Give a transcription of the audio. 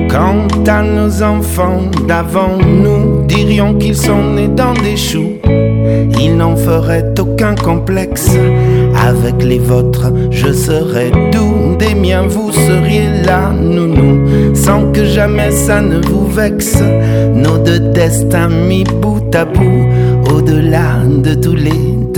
Quant à nos enfants d'avant, nous dirions qu'ils sont nés dans des choux. Ils n'en feraient aucun complexe. Avec les vôtres, je serais doux. Des miens, vous seriez là, nounou, sans que jamais ça ne vous vexe. Nos deux destins mis bout à bout, au-delà de tous les